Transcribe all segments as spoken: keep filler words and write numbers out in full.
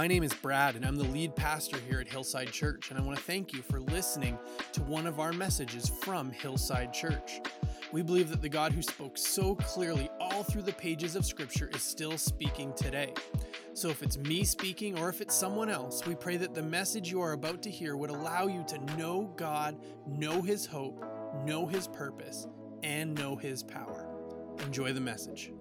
My name is Brad, and I'm the lead pastor here at Hillside Church, and I want to thank you for listening to one of our messages from Hillside Church. We believe that the God who spoke so clearly all through the pages of Scripture is still speaking today. So if it's me speaking or if it's someone else, we pray that the message you are about to hear would allow you to know God, know His hope, know His purpose, and know His power. Enjoy the message.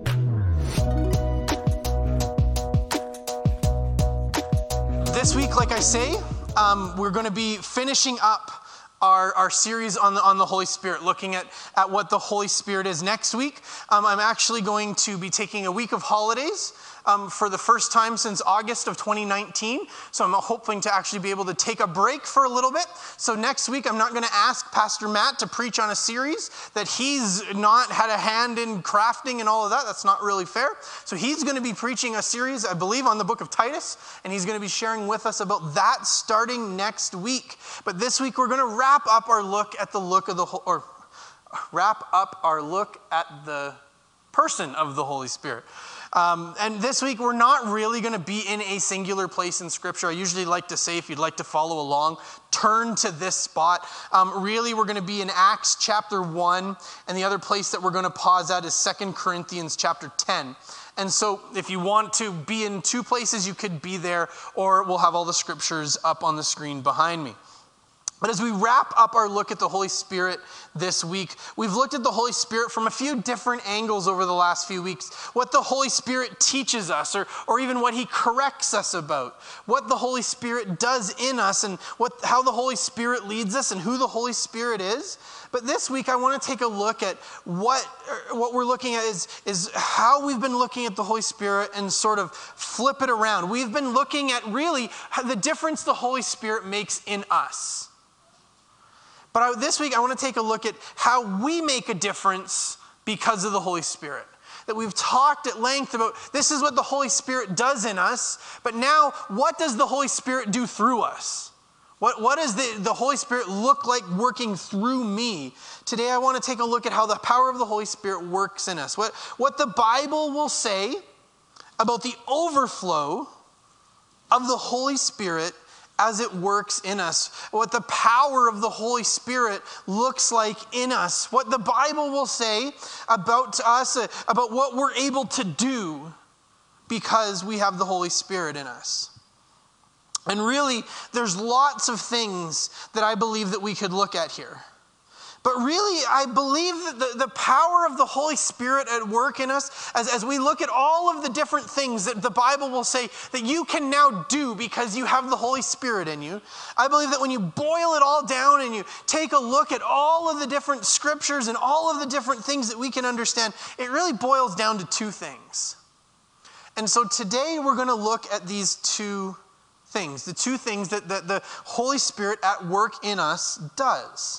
This week, like I say, um, we're going to be finishing up our, our series on the, on the Holy Spirit, looking at, at what the Holy Spirit is. Next week, um, I'm actually going to be taking a week of holidays um, for the first time since August of twenty nineteen. So I'm hoping to actually be able to take a break for a little bit. So next week, I'm not going to ask Pastor Matt to preach on a series that he's not had a hand in crafting and all of that. That's not really fair. So he's going to be preaching a series, I believe, on the book of Titus, and he's going to be sharing with us about that starting next week. But this week, we're going to wrap up our look at the look of the or wrap up our look at the person of the Holy Spirit. Um, and this week, we're not really going to be in a singular place in Scripture. I usually like to say, if you'd like to follow along, turn to this spot. Um, really, we're going to be in Acts chapter one, and the other place that we're going to pause at is Second Corinthians chapter ten. And so if you want to be in two places, you could be there, or we'll have all the Scriptures up on the screen behind me. But as we wrap up our look at the Holy Spirit this week, we've looked at the Holy Spirit from a few different angles over the last few weeks. What the Holy Spirit teaches us, or, or even what He corrects us about. What the Holy Spirit does in us, and what how the Holy Spirit leads us, and who the Holy Spirit is. But this week, I want to take a look at what, what we're looking at is, is how we've been looking at the Holy Spirit and sort of flip it around. We've been looking at really the difference the Holy Spirit makes in us. But I, this week, I want to take a look at how we make a difference because of the Holy Spirit. That we've talked at length about this is what the Holy Spirit does in us, but now what does the Holy Spirit do through us? What, what does the, the Holy Spirit look like working through me? Today, I want to take a look at how the power of the Holy Spirit works in us. What, what the Bible will say about the overflow of the Holy Spirit as it works in us, what the power of the Holy Spirit looks like in us, what the Bible will say about us, about what we're able to do because we have the Holy Spirit in us. And really, there's lots of things that I believe that we could look at here. But really, I believe that the, the power of the Holy Spirit at work in us, as, as we look at all of the different things that the Bible will say that you can now do because you have the Holy Spirit in you, I believe that when you boil it all down and you take a look at all of the different scriptures and all of the different things that we can understand, it really boils down to two things. And so today we're going to look at these two things, the two things that, that the Holy Spirit at work in us does.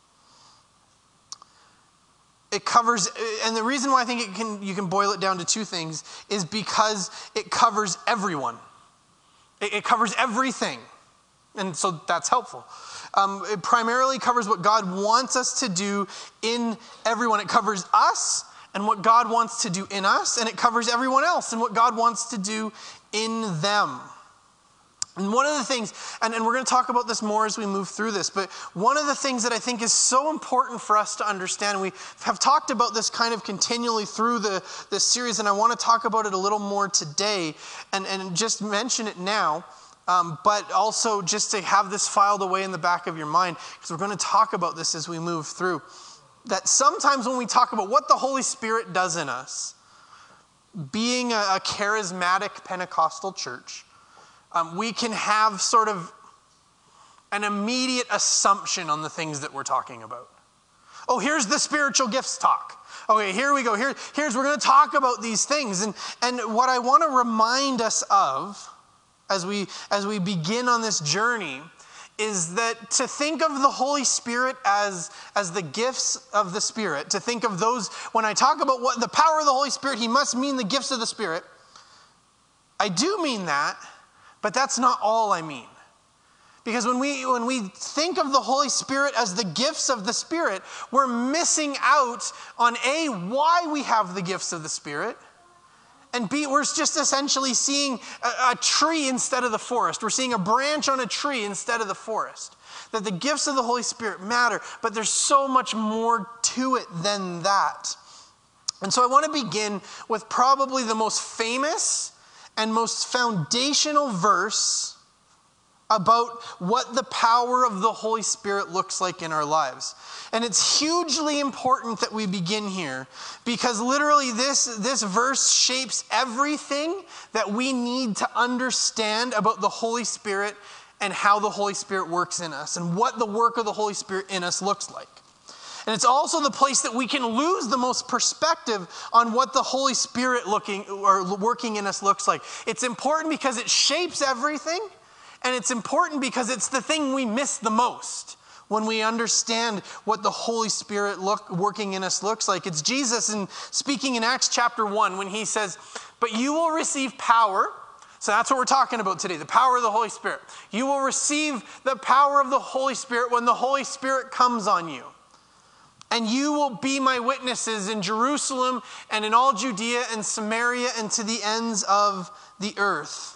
It covers, and the reason why I think it can you can boil it down to two things is because it covers everyone. It, it covers everything, and so that's helpful. Um, it primarily covers what God wants us to do in everyone. It covers us and what God wants to do in us, and it covers everyone else and what God wants to do in them. And one of the things, and, and we're going to talk about this more as we move through this, but one of the things that I think is so important for us to understand, we have talked about this kind of continually through the this series, and I want to talk about it a little more today, and, and just mention it now, um, but also just to have this filed away in the back of your mind, because we're going to talk about this as we move through. That sometimes when we talk about what the Holy Spirit does in us, being a, a charismatic Pentecostal church, Um, we can have sort of an immediate assumption on the things that we're talking about. Oh, here's the spiritual gifts talk. Okay, here we go. Here, here's, we're going to talk about these things. And, and what I want to remind us of as we, as we begin on this journey is that to think of the Holy Spirit as, as the gifts of the Spirit, to think of those, when I talk about what the power of the Holy Spirit, He must mean the gifts of the Spirit. I do mean that. But that's not all I mean. Because when we when we think of the Holy Spirit as the gifts of the Spirit, we're missing out on A, why we have the gifts of the Spirit, And B, we're just essentially seeing a, a tree instead of the forest. We're seeing a branch on a tree instead of the forest. That the gifts of the Holy Spirit matter, but there's so much more to it than that. And so I want to begin with probably the most famous and most foundational verse about what the power of the Holy Spirit looks like in our lives. And it's hugely important that we begin here because literally this, this verse shapes everything that we need to understand about the Holy Spirit and how the Holy Spirit works in us and what the work of the Holy Spirit in us looks like. And it's also the place that we can lose the most perspective on what the Holy Spirit looking or working in us looks like. It's important because it shapes everything, and it's important because it's the thing we miss the most when we understand what the Holy Spirit look, working in us looks like. It's Jesus in, speaking in Acts chapter one when he says, "But you will receive power." So that's what we're talking about today, the power of the Holy Spirit. You will receive the power of the Holy Spirit when the Holy Spirit comes on you. And you will be my witnesses in Jerusalem and in all Judea and Samaria and to the ends of the earth.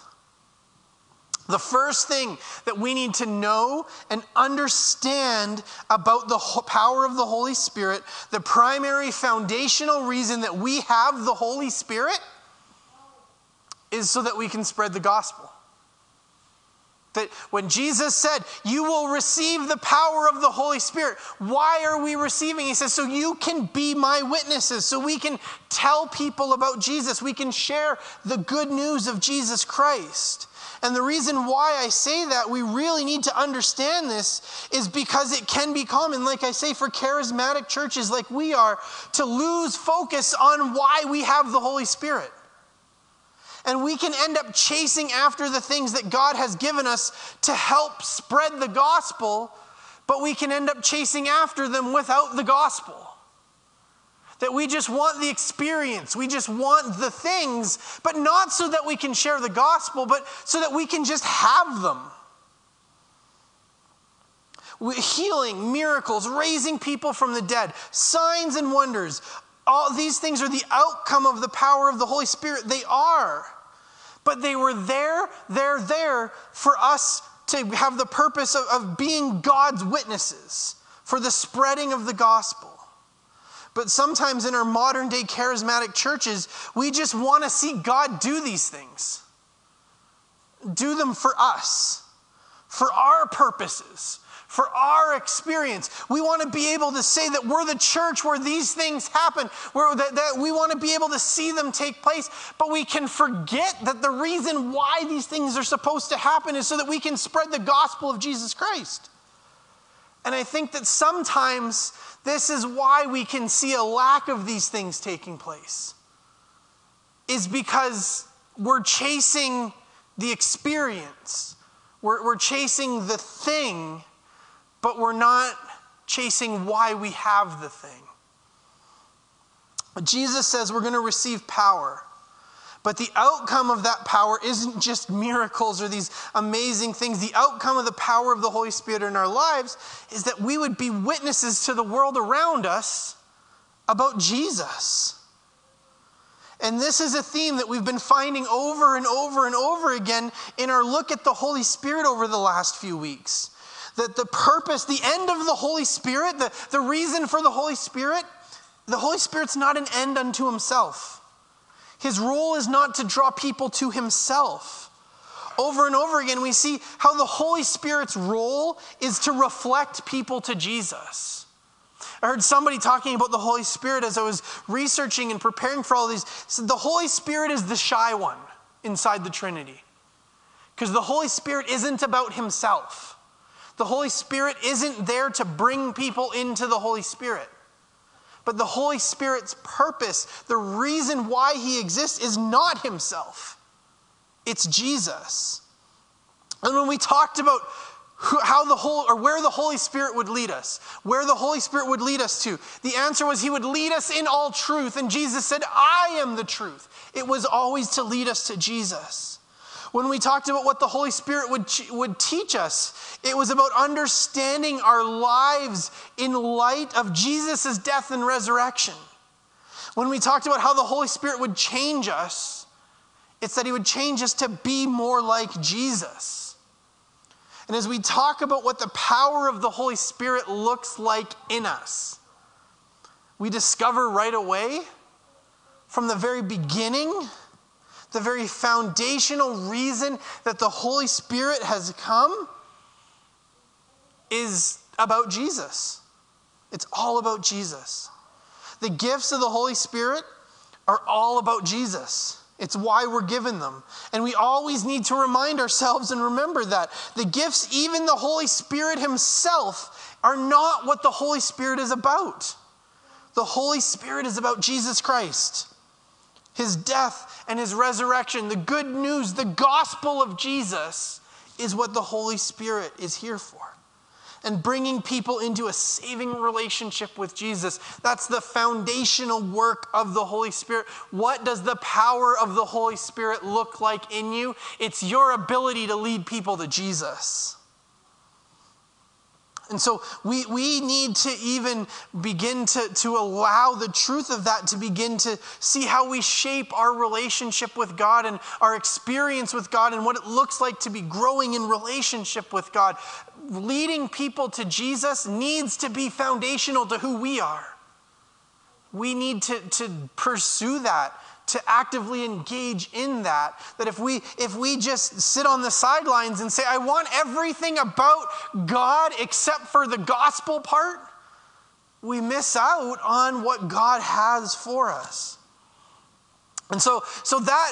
The first thing that we need to know and understand about the power of the Holy Spirit, the primary foundational reason that we have the Holy Spirit, is so that we can spread the gospel. That when Jesus said, you will receive the power of the Holy Spirit, why are we receiving? He says, so you can be my witnesses, so we can tell people about Jesus. We can share the good news of Jesus Christ. And the reason why I say that we really need to understand this is because it can be common, like I say, for charismatic churches like we are, to lose focus on why we have the Holy Spirit. And we can end up chasing after the things that God has given us to help spread the gospel, but we can end up chasing after them without the gospel. That we just want the experience, we just want the things, but not so that we can share the gospel, but so that we can just have them. Healing, miracles, raising people from the dead, signs and wonders, all these things are the outcome of the power of the Holy Spirit. They are. But they were there, they're there for us to have the purpose of, of being God's witnesses, for the spreading of the gospel. But sometimes in our modern day charismatic churches, we just want to see God do these things. Do them for us, for our purposes, for our experience. We want to be able to say that we're the church where these things happen, where that, that we want to be able to see them take place, but we can forget that the reason why these things are supposed to happen is so that we can spread the gospel of Jesus Christ. And I think that sometimes this is why we can see a lack of these things taking place, is because we're chasing the experience. We're, we're chasing the thing, but we're not chasing why we have the thing. Jesus says we're going to receive power. But the outcome of that power isn't just miracles or these amazing things. The outcome of the power of the Holy Spirit in our lives is that we would be witnesses to the world around us about Jesus. And this is a theme that we've been finding over and over and over again in our look at the Holy Spirit over the last few weeks. That the purpose, the end of the Holy Spirit, the, the reason for the Holy Spirit, the Holy Spirit's not an end unto himself. His role is not to draw people to himself. Over and over again, we see how the Holy Spirit's role is to reflect people to Jesus. I heard somebody talking about the Holy Spirit as I was researching and preparing for all these. Said the Holy Spirit is the shy one inside the Trinity. Because the Holy Spirit isn't about himself. The Holy Spirit isn't there to bring people into the Holy Spirit. But the Holy Spirit's purpose, the reason why he exists, is not himself. It's Jesus. And when we talked about who, how the whole, or where the Holy Spirit would lead us, where the Holy Spirit would lead us to, the answer was he would lead us in all truth. And Jesus said, I am the truth. It was always to lead us to Jesus. When we talked about what the Holy Spirit would, would teach us, it was about understanding our lives in light of Jesus' death and resurrection. When we talked about how the Holy Spirit would change us, It's that he would change us to be more like Jesus. And as we talk about what the power of the Holy Spirit looks like in us, we discover right away, from the very beginning, the very foundational reason that the Holy Spirit has come is about Jesus. It's all about Jesus. The gifts of the Holy Spirit are all about Jesus. It's why we're given them. And we always need to remind ourselves and remember that. The gifts, even the Holy Spirit himself, are not what the Holy Spirit is about. The Holy Spirit is about Jesus Christ, his death and his resurrection. The good news, the gospel of Jesus is what the Holy Spirit is here for. And bringing people into a saving relationship with Jesus. That's the foundational work of the Holy Spirit. What does the power of the Holy Spirit look like in you? It's your ability to lead people to Jesus. And so we, we need to even begin to, to allow the truth of that to begin to see how we shape our relationship with God and our experience with God and what it looks like to be growing in relationship with God. Leading people to Jesus needs to be foundational to who we are. We need to, to pursue that, to actively engage in that. That if we if we just sit on the sidelines and say, I want everything about God except for the gospel part, we miss out on what God has for us. And so, so that,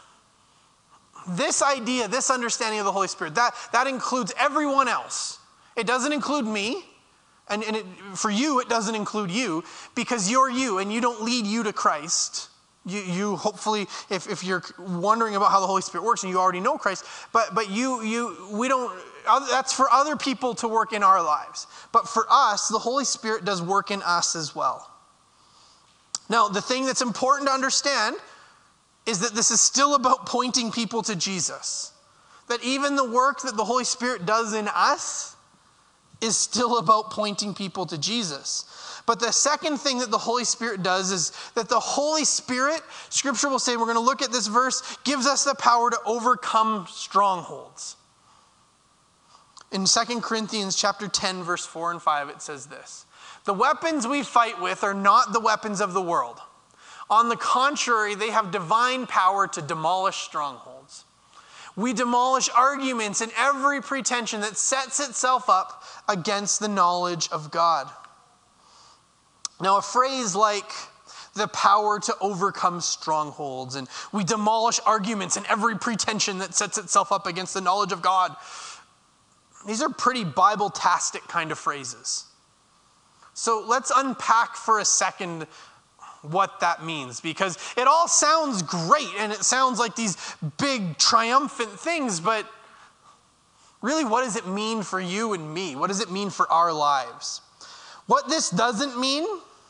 this idea, this understanding of the Holy Spirit, that, that includes everyone else. It doesn't include me. And, and it, for you, it doesn't include you because you're you and you don't lead you to Christ. You, you hopefully, if, if you're wondering about how the Holy Spirit works and you already know Christ, but but you you we don't. That's for other people to work in our lives. But for us, the Holy Spirit does work in us as well. Now, the thing that's important to understand is that this is still about pointing people to Jesus. That even the work that the Holy Spirit does in us is still about pointing people to Jesus. But the second thing that the Holy Spirit does is that the Holy Spirit, Scripture will say, we're going to look at this verse, gives us the power to overcome strongholds. In Second Corinthians chapter ten, verse four and five, it says this: the weapons we fight with are not the weapons of the world. On the contrary, they have divine power to demolish strongholds. We demolish arguments and every pretension that sets itself up against the knowledge of God. Now, a phrase like the power to overcome strongholds and we demolish arguments and every pretension that sets itself up against the knowledge of God, these are pretty Bible-tastic kind of phrases. So let's unpack for a second what that means, because it all sounds great and it sounds like these big triumphant things, but really, what does it mean for you and me? What does it mean for our lives? What this doesn't mean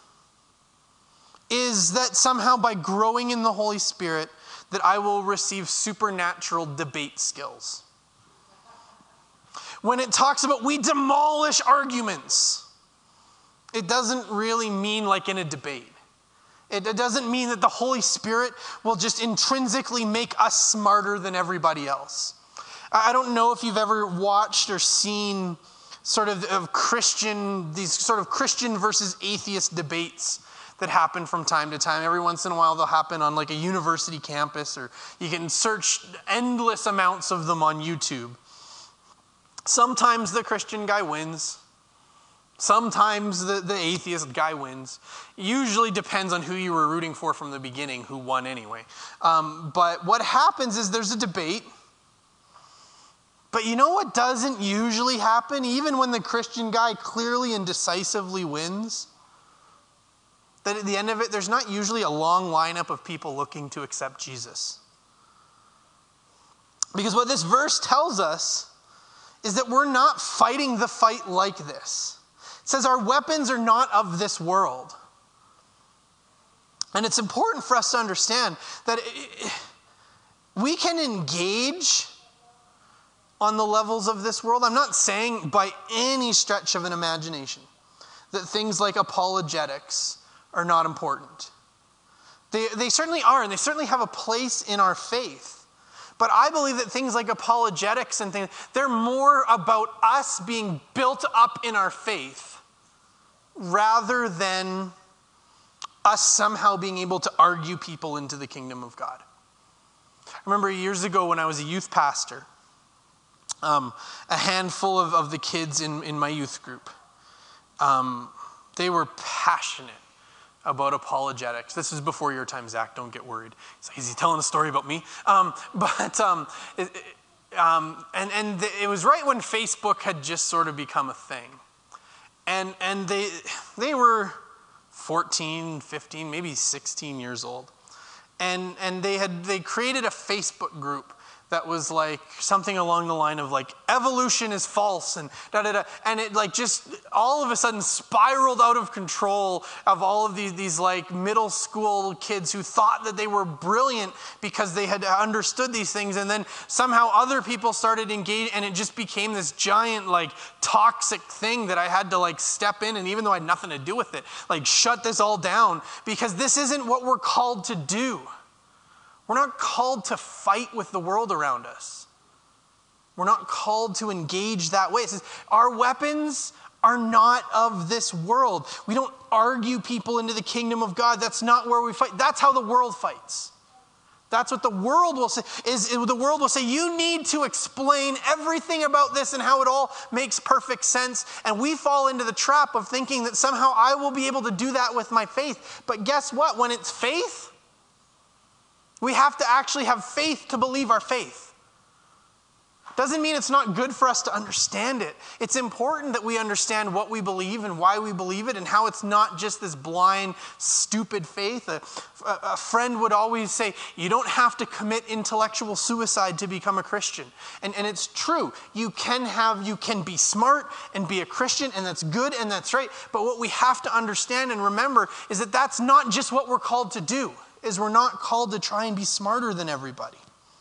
is that somehow by growing in the Holy Spirit that I will receive supernatural debate skills. When it talks about we demolish arguments, it doesn't really mean like in a debate. It doesn't mean that the Holy Spirit will just intrinsically make us smarter than everybody else. I don't know if you've ever watched or seen sort of, of Christian, these sort of Christian versus atheist debates that happen from time to time. Every once in a while they'll happen on like a university campus, or you can search endless amounts of them on YouTube. Sometimes the Christian guy wins. Sometimes the, the atheist guy wins. Usually depends on who you were rooting for from the beginning, who won anyway. Um, but what happens is there's a debate. But you know what doesn't usually happen, even when the Christian guy clearly and decisively wins? That at the end of it, there's not usually a long lineup of people looking to accept Jesus. Because what this verse tells us is that we're not fighting the fight like this. It says our weapons are not of this world. And it's important for us to understand that we can engage on the levels of this world. I'm not saying by any stretch of an imagination that things like apologetics are not important. They, they certainly are, and they certainly have a place in our faith. But I believe that things like apologetics and things, they're more about us being built up in our faith rather than us somehow being able to argue people into the kingdom of God. I remember years ago when I was a youth pastor, um, a handful of, of the kids in, in my youth group, um, they were passionate about apologetics. This is before your time, Zach. Don't get worried. He's like, is he telling a story about me? Um, but um, it, it, um, and and the, it was right when Facebook had just sort of become a thing, and and they they were fourteen, fifteen, maybe sixteen years old, and and they had they created a Facebook group that was like something along the line of like, evolution is false, and da da da. And it like just all of a sudden spiraled out of control of all of these, these like middle school kids who thought that they were brilliant because they had understood these things. And then somehow other people started engaging, and it just became this giant like toxic thing that I had to like step in. And even though I had nothing to do with it, like shut this all down, because this isn't what we're called to do. We're not called to fight with the world around us. We're not called to engage that way. It says our weapons are not of this world. We don't argue people into the kingdom of God. That's not where we fight. That's how the world fights. That's what the world will say. Is, is the world will say, you need to explain everything about this and how it all makes perfect sense. And we fall into the trap of thinking that somehow I will be able to do that with my faith. But guess what? When it's faith, we have to actually have faith to believe our faith. Doesn't mean it's not good for us to understand it. It's important that we understand what we believe and why we believe it, and how it's not just this blind, stupid faith. A, a friend would always say, you don't have to commit intellectual suicide to become a Christian. And, and it's true. You can have, you can be smart and be a Christian, and that's good and that's right. But what we have to understand and remember is that that's not just what we're called to do. Is we're not called to try and be smarter than everybody.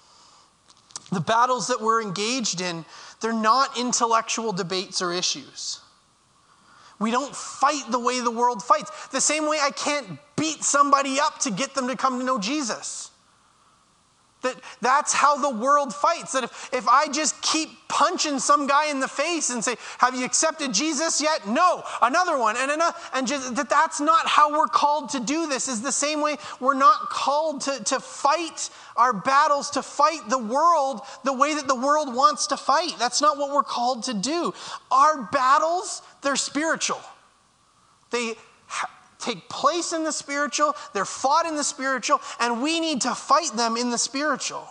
The battles that we're engaged in, they're not intellectual debates or issues. We don't fight the way the world fights. The same way I can't beat somebody up to get them to come to know Jesus. That, that's how the world fights. That if, if I just keep punching some guy in the face and say, have you accepted Jesus yet? No. Another one and another. And just, that that's not how we're called to do this. Is the same way we're not called to, to fight our battles, to fight the world the way that the world wants to fight. That's not what we're called to do. Our battles, they're spiritual. They take place in the spiritual, they're fought in the spiritual, and we need to fight them in the spiritual.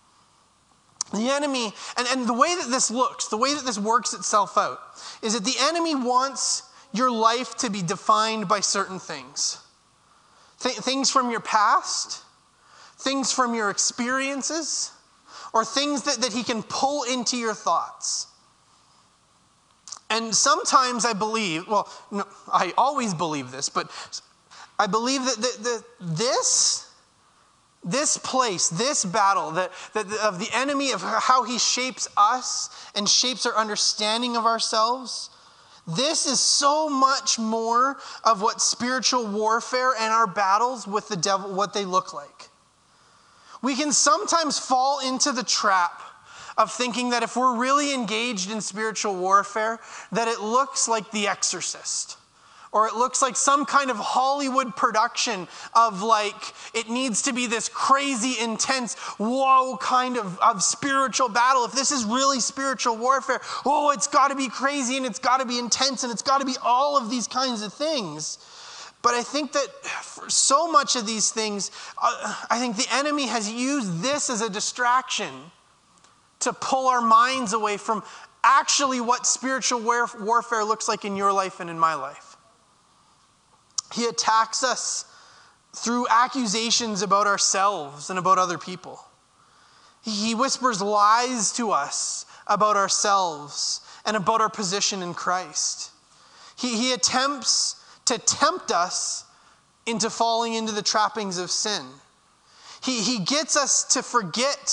The enemy, and, and the way that this looks, the way that this works itself out, is that the enemy wants your life to be defined by certain things. Th- things from your past, things from your experiences, or things that, that he can pull into your thoughts. And sometimes I believe, well, no, I always believe this, but I believe that the, the, this, this place, this battle that, that of the enemy, of how he shapes us and shapes our understanding of ourselves, this is so much more of what spiritual warfare and our battles with the devil, what they look like. We can sometimes fall into the trap of thinking that if we're really engaged in spiritual warfare, that it looks like The Exorcist. Or it looks like some kind of Hollywood production of like, it needs to be this crazy, intense, whoa kind of, of spiritual battle. If this is really spiritual warfare, oh, it's got to be crazy and it's got to be intense and it's got to be all of these kinds of things. But I think that for so much of these things, uh, I think the enemy has used this as a distraction to pull our minds away from actually what spiritual warfare looks like in your life and in my life. He attacks us through accusations about ourselves and about other people. He whispers lies to us about ourselves and about our position in Christ. He, he attempts to tempt us into falling into the trappings of sin. He, he gets us to forget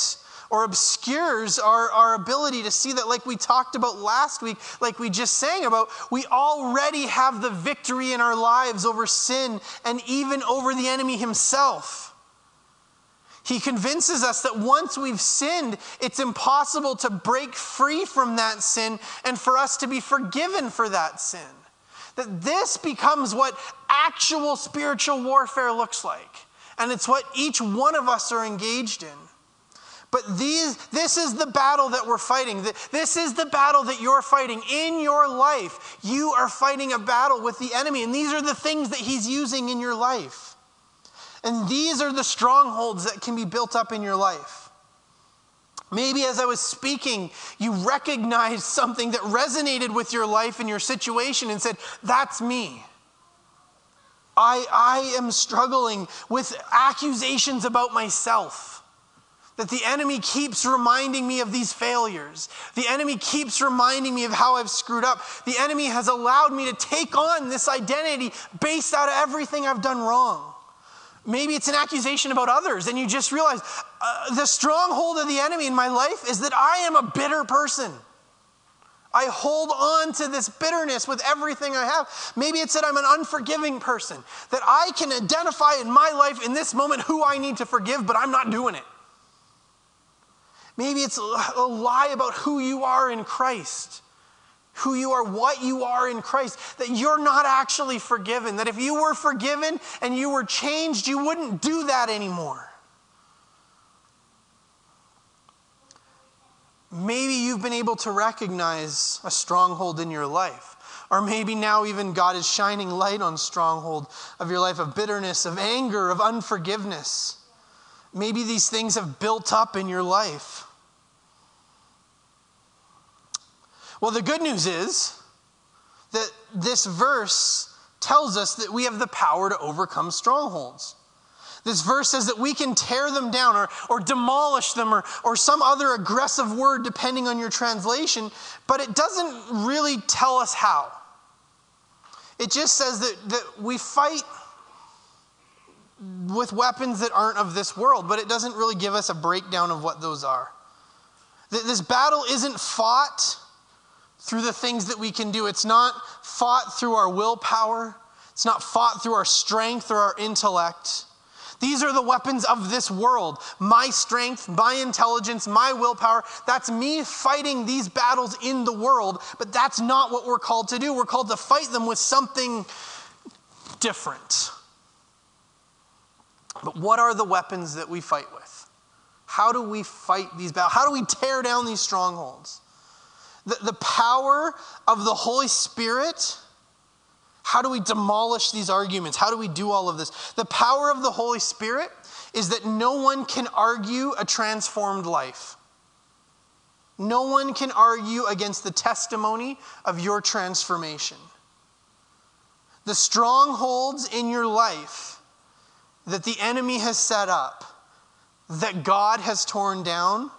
or obscures our, our ability to see that, like we talked about last week, like we just sang about, we already have the victory in our lives over sin and even over the enemy himself. He convinces us that once we've sinned, it's impossible to break free from that sin and for us to be forgiven for that sin. That this becomes what actual spiritual warfare looks like. And it's what each one of us are engaged in. But these, this is the battle that we're fighting. This is the battle that you're fighting. In your life, you are fighting a battle with the enemy. And these are the things that he's using in your life. And these are the strongholds that can be built up in your life. Maybe as I was speaking, you recognized something that resonated with your life and your situation and said, that's me. I, I am struggling with accusations about myself. That the enemy keeps reminding me of these failures. The enemy keeps reminding me of how I've screwed up. The enemy has allowed me to take on this identity based out of everything I've done wrong. Maybe it's an accusation about others, and you just realize uh, the stronghold of the enemy in my life is that I am a bitter person. I hold on to this bitterness with everything I have. Maybe it's that I'm an unforgiving person, that I can identify in my life in this moment who I need to forgive, but I'm not doing it. Maybe it's a lie about who you are in Christ, who you are, what you are in Christ, that you're not actually forgiven, that if you were forgiven and you were changed, you wouldn't do that anymore. Maybe you've been able to recognize a stronghold in your life. Or maybe now even God is shining light on stronghold of your life, of bitterness, of anger, of unforgiveness. Maybe these things have built up in your life. Well, the good news is that this verse tells us that we have the power to overcome strongholds. This verse says that we can tear them down or, or demolish them or, or some other aggressive word depending on your translation, but it doesn't really tell us how. It just says that, that we fight with weapons that aren't of this world, but it doesn't really give us a breakdown of what those are. This battle isn't fought through the things that we can do. It's not fought through our willpower. It's not fought through our strength or our intellect. These are the weapons of this world. My strength, my intelligence, my willpower. That's me fighting these battles in the world, but that's not what we're called to do. We're called to fight them with something different. But what are the weapons that we fight with? How do we fight these battles? How do we tear down these strongholds? The, the power of the Holy Spirit. How do we demolish these arguments? How do we do all of this? The power of the Holy Spirit is that no one can argue a transformed life. No one can argue against the testimony of your transformation. The strongholds in your life that the enemy has set up, that God has torn down,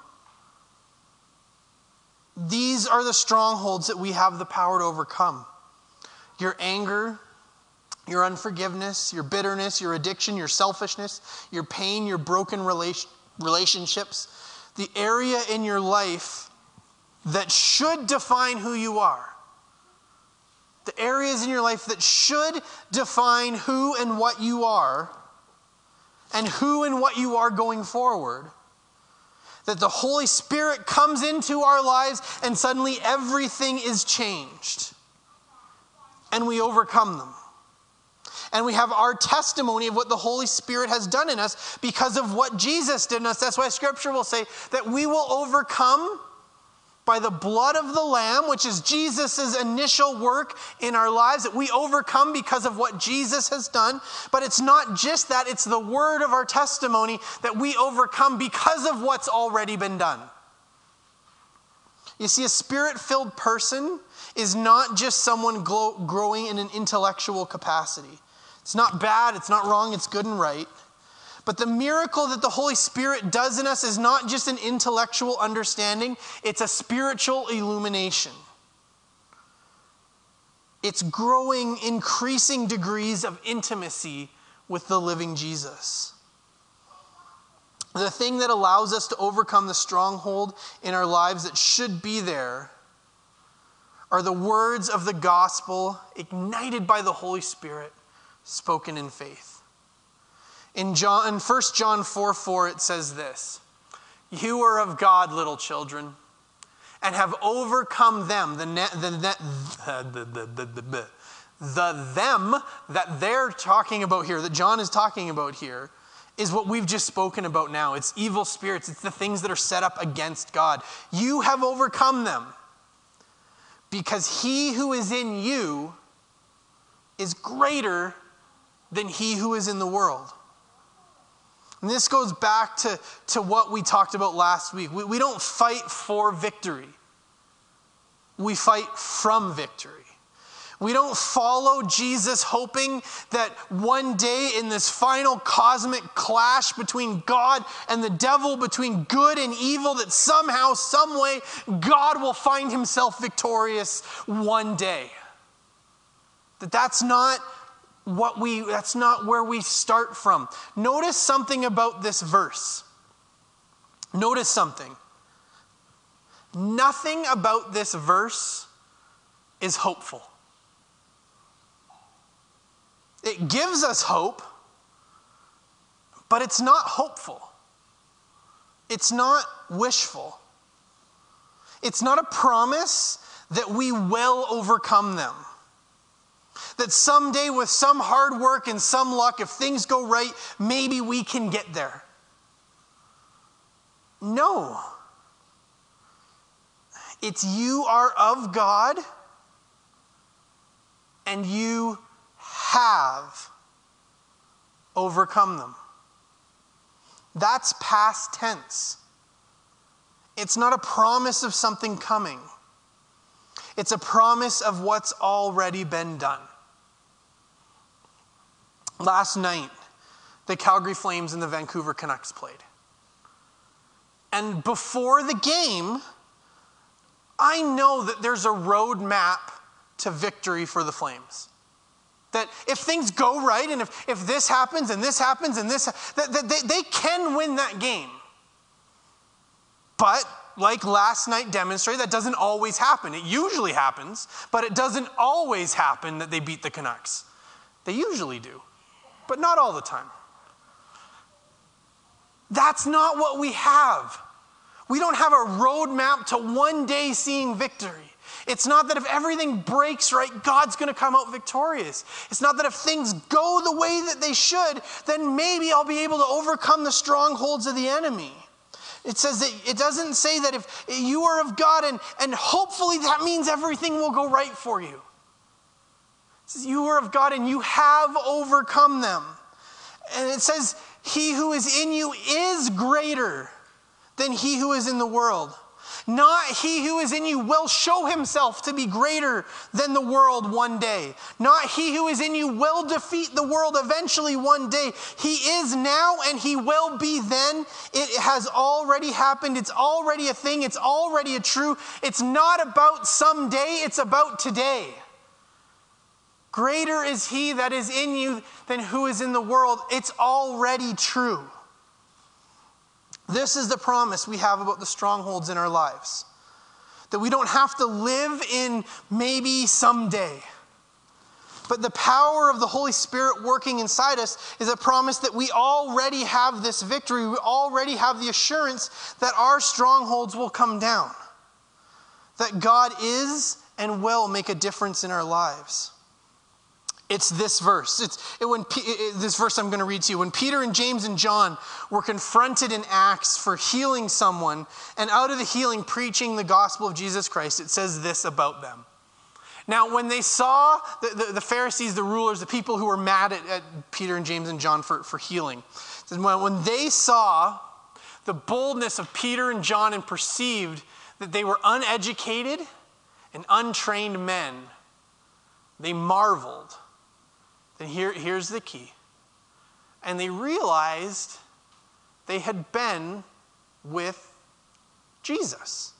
these are the strongholds that we have the power to overcome. Your anger, your unforgiveness, your bitterness, your addiction, your selfishness, your pain, your broken relation, relationships, the area in your life that should define who you are. The areas in your life that should define who and what you are and who and what you are going forward. That the Holy Spirit comes into our lives and suddenly everything is changed. And we overcome them. And we have our testimony of what the Holy Spirit has done in us because of what Jesus did in us. That's why Scripture will say that we will overcome by the blood of the Lamb, which is Jesus' initial work in our lives, that we overcome because of what Jesus has done. But it's not just that, it's the word of our testimony that we overcome because of what's already been done. You see, a Spirit-filled person is not just someone glow, growing in an intellectual capacity. It's not bad, it's not wrong, it's good and right. But the miracle that the Holy Spirit does in us is not just an intellectual understanding, it's a spiritual illumination. It's growing increasing degrees of intimacy with the living Jesus. the thing that allows us to overcome the stronghold in our lives that should be there are the words of the gospel ignited by the Holy Spirit, spoken in faith. In John, in First John four four, it says this: "You are of God, little children, and have overcome them," the, ne- the, ne- the, the, the, the, the, the them that they're talking about here, that John is talking about here, is what we've just spoken about now. It's evil spirits. It's the things that are set up against God. You have overcome them because he who is in you is greater than he who is in the world. And this goes back to, to what we talked about last week. We, we don't fight for victory. We fight from victory. We don't follow Jesus hoping that one day in this final cosmic clash between God and the devil, between good and evil, that somehow, some way, God will find himself victorious one day. That that's not what we, that's not where we start from. Notice something about this verse. Notice something. Nothing about this verse is hopeful. It gives us hope, but it's not hopeful. It's not wishful. It's not a promise that we will overcome them. That someday with some hard work and some luck, if things go right, maybe we can get there. No. It's you are of God and you have overcome them. That's past tense. It's not a promise of something coming. It's a promise of what's already been done. Last night, the Calgary Flames and the Vancouver Canucks played. And before the game, I know that there's a roadmap to victory for the Flames. That if things go right, and if, if this happens, and this happens, and this, that, that they, they can win that game. But, like last night demonstrated, that doesn't always happen. It usually happens, but it doesn't always happen that they beat the Canucks. They usually do, but not all the time. That's not what we have. We don't have a roadmap to one day seeing victory. It's not that if everything breaks right, God's going to come out victorious. It's not that if things go the way that they should, then maybe I'll be able to overcome the strongholds of the enemy. It says that it doesn't say that if you are of God and, and hopefully that means everything will go right for you. It says you are of God and you have overcome them. And it says he who is in you is greater than he who is in the world. Not he who is in you will show himself to be greater than the world one day. Not he who is in you will defeat the world eventually one day. He is now and he will be then. It has already happened. It's already a thing. It's already a true. It's not about someday. It's about today. Greater is he that is in you than who is in the world. It's already true. This is the promise we have about the strongholds in our lives. That we don't have to live in maybe someday. But the power of the Holy Spirit working inside us is a promise that we already have this victory. We already have the assurance that our strongholds will come down. That God is and will make a difference in our lives. It's this verse. It's it, when P, it, this verse I'm going to read to you. When Peter and James and John were confronted in Acts for healing someone, and out of the healing preaching the gospel of Jesus Christ, it says this about them. Now, when they saw the, the, the Pharisees, the rulers, the people who were mad at, at Peter and James and John for, for healing, it says, when, when they saw the boldness of Peter and John and perceived that they were uneducated and untrained men, they marveled. Then here, here's the key. And they realized they had been with Jesus.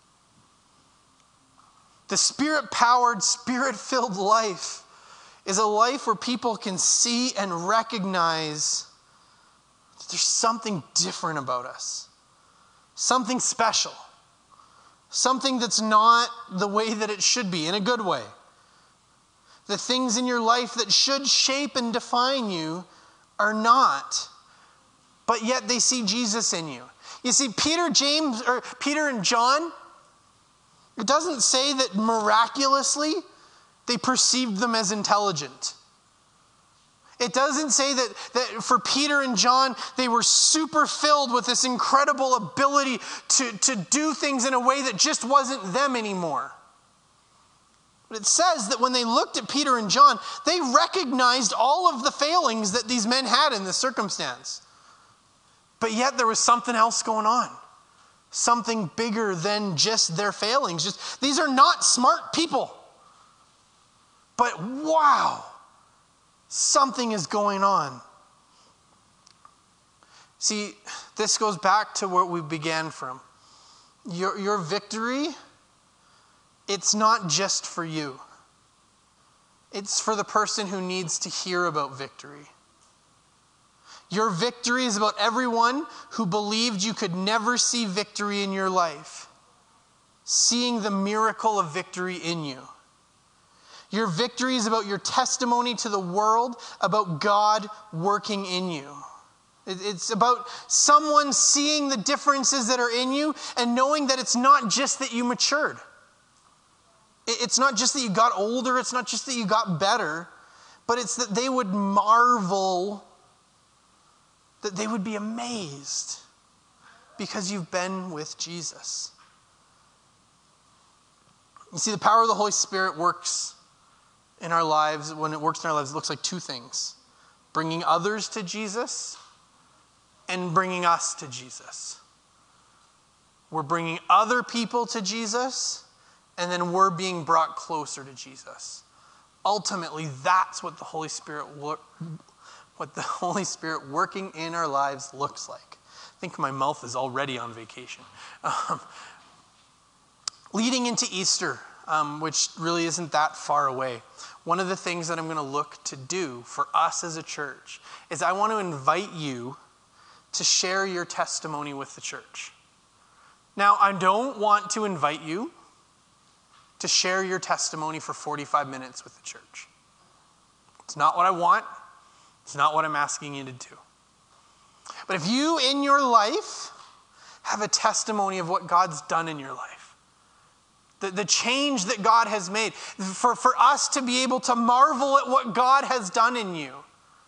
The Spirit-powered, Spirit-filled life is a life where people can see and recognize that there's something different about us, something special, something that's not the way that it should be, in a good way. The things in your life that should shape and define you are not, but yet they see Jesus in you. You see, Peter, James, or Peter and John, it doesn't say that miraculously they perceived them as intelligent. It doesn't say that, that for Peter and John, they were super filled with this incredible ability to, to do things in a way that just wasn't them anymore. But it says that when they looked at Peter and John, they recognized all of the failings that these men had in this circumstance. But yet there was something else going on. Something bigger than just their failings. Just, these are not smart people. But wow, something is going on. See, this goes back to where we began from. Your, your victory, it's not just for you. It's for the person who needs to hear about victory. Your victory is about everyone who believed you could never see victory in your life, seeing the miracle of victory in you. Your victory is about your testimony to the world about God working in you. It's about someone seeing the differences that are in you and knowing that it's not just that you matured. It's not just that you got older. It's not just that you got better. But it's that they would marvel, that they would be amazed because you've been with Jesus. You see, the power of the Holy Spirit works in our lives. When it works in our lives, it looks like two things: bringing others to Jesus and bringing us to Jesus. We're bringing other people to Jesus, and then we're being brought closer to Jesus. Ultimately, that's what the Holy Spirit wo- what the Holy Spirit working in our lives looks like. I think my mouth is already on vacation. Um, leading into Easter, um, which really isn't that far away, one of the things that I'm going to look to do for us as a church is I want to invite you to share your testimony with the church. Now, I don't want to invite you to share your testimony for forty-five minutes with the church. It's not what I want. It's not what I'm asking you to do. But if you in your life have a testimony of what God's done in your life, the, the change that God has made, for, for us to be able to marvel at what God has done in you,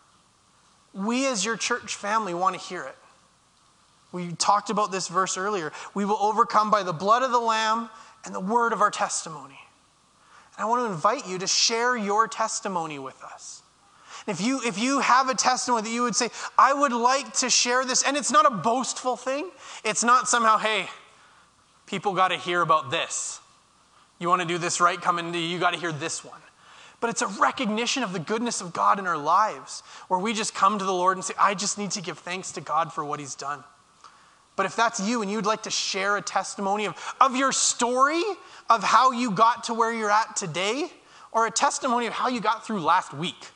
we as your church family want to hear it. We talked about this verse earlier. We will overcome by the blood of the Lamb and the word of our testimony. And I want to invite you to share your testimony with us. If you, if you have a testimony that you would say, I would like to share this, and it's not a boastful thing. It's not somehow, hey, people got to hear about this. You want to do this right? Come in, you got to hear this one. But it's a recognition of the goodness of God in our lives, where we just come to the Lord and say, I just need to give thanks to God for what he's done. But if that's you and you'd like to share a testimony of, of your story, of how you got to where you're at today, or a testimony of how you got through last week,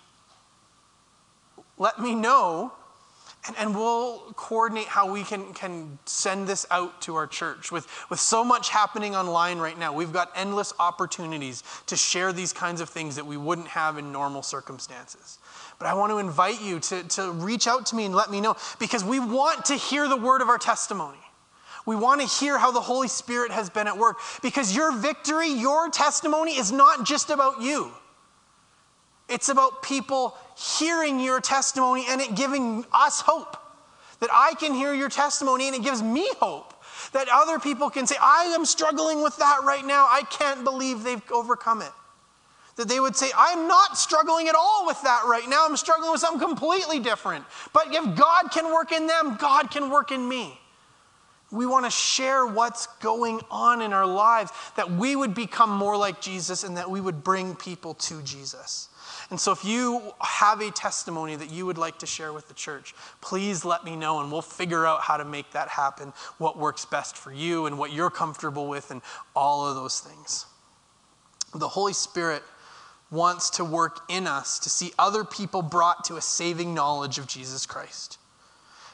let me know, and, and we'll coordinate how we can, can send this out to our church. With, with so much happening online right now, we've got endless opportunities to share these kinds of things that we wouldn't have in normal circumstances. But I want to invite you to, to reach out to me and let me know, because we want to hear the word of our testimony. We want to hear how the Holy Spirit has been at work, because your victory, your testimony is not just about you. It's about people hearing your testimony and it giving us hope. That I can hear your testimony and it gives me hope. That other people can say, I am struggling with that right now. I can't believe they've overcome it. That they would say, I'm not struggling at all with that right now. I'm struggling with something completely different. But if God can work in them, God can work in me. We want to share what's going on in our lives, that we would become more like Jesus and that we would bring people to Jesus. And so if you have a testimony that you would like to share with the church, please let me know and we'll figure out how to make that happen, what works best for you and what you're comfortable with and all of those things. The Holy Spirit wants to work in us to see other people brought to a saving knowledge of Jesus Christ.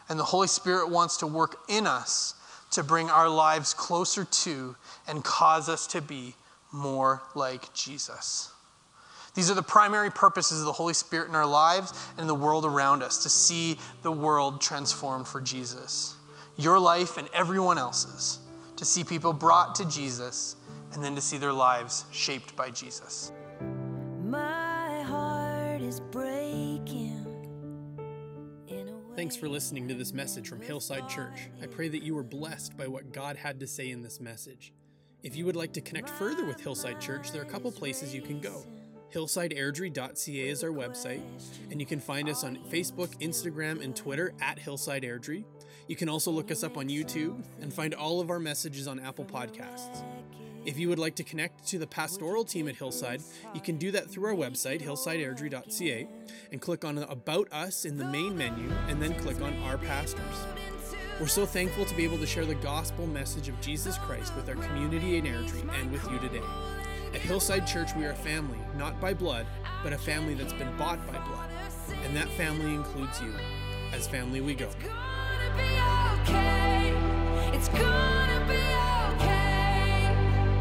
And the Holy Spirit wants to work in us to bring our lives closer to and cause us to be more like Jesus. These are the primary purposes of the Holy Spirit in our lives and in the world around us, to see the world transformed for Jesus. Your life and everyone else's, to see people brought to Jesus and then to see their lives shaped by Jesus. My heart is breaking. Thanks for listening to this message from Hillside Church. I pray that you were blessed by what God had to say in this message. If you would like to connect further with Hillside Church, there are a couple places you can go. hillside airdrie dot c a is our website, and you can find us on Facebook, Instagram, and Twitter at Hillside Airdrie. You can also look us up on YouTube and find all of our messages on Apple Podcasts. If you would like to connect to the pastoral team at Hillside, you can do that through our website, hillside airdrie dot c a, and click on About Us in the main menu, and then click on Our Pastors. We're so thankful to be able to share the gospel message of Jesus Christ with our community in Airdrie and with you today. At Hillside Church, we are a family, not by blood, but a family that's been bought by blood. And that family includes you. As family we go. It's gonna be okay. It's gonna be okay.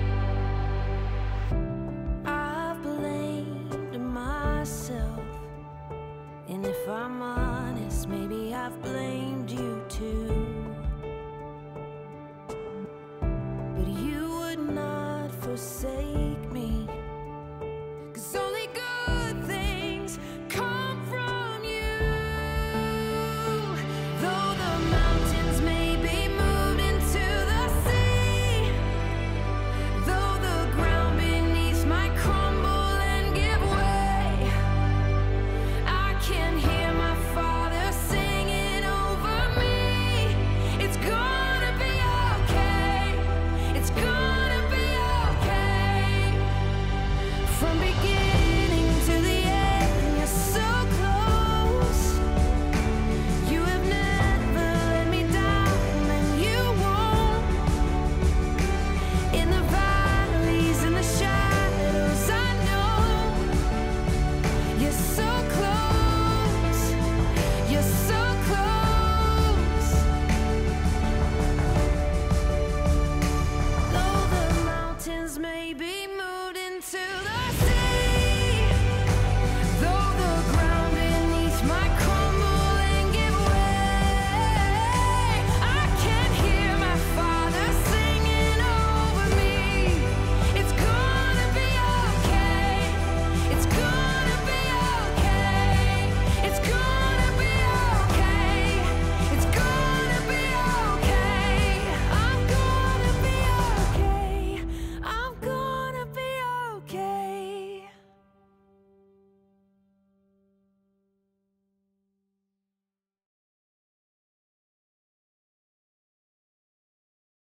I've blamed myself, and if I'm honest, maybe I've blamed